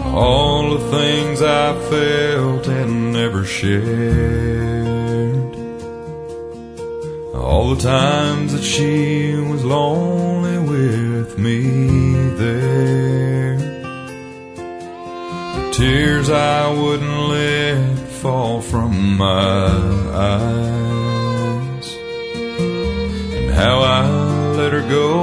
all the things I felt and never shared, all the times that she was lonely with me there, the tears I wouldn't let fall from my eyes, and how I let her go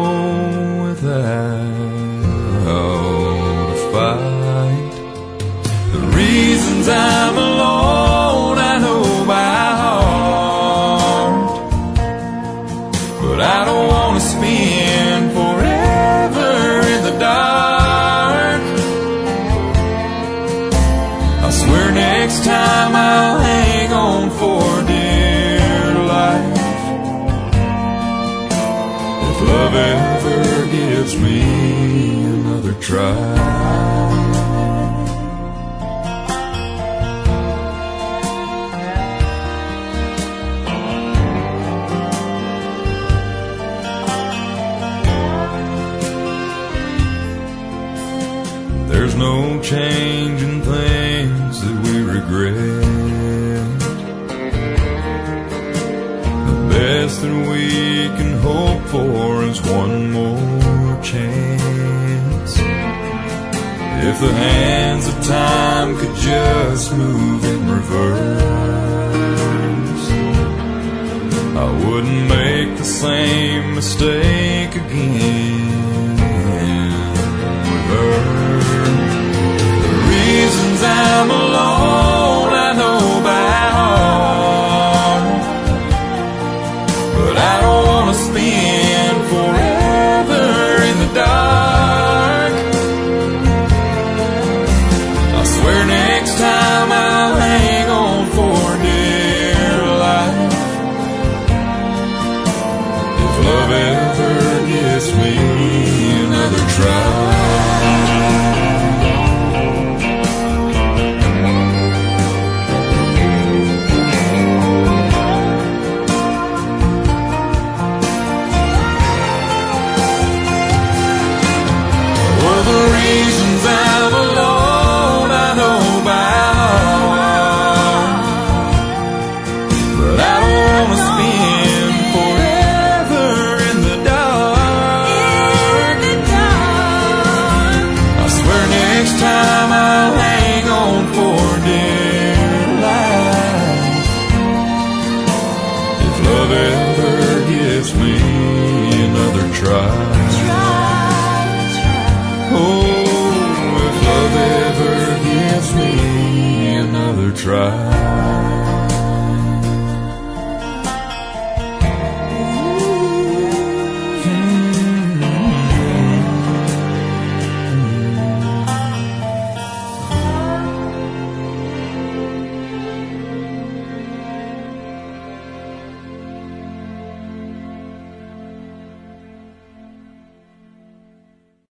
without a fight. The reasons I'm alone I know by heart, but I don't want to spend forever in the dark. I swear next time I'll hang on for dear life, if love ever gives me another try. There's no change in things that we regret. The best that we can hope for is one more chance. If the hands of time could just move in reverse, I wouldn't make the same mistake again with her. I'm alone, I know by heart, but I don't want to spend forever in the dark. I swear next time I'll hang on for dear life, if love ever gives me another try. Oh, if love ever gives me another try.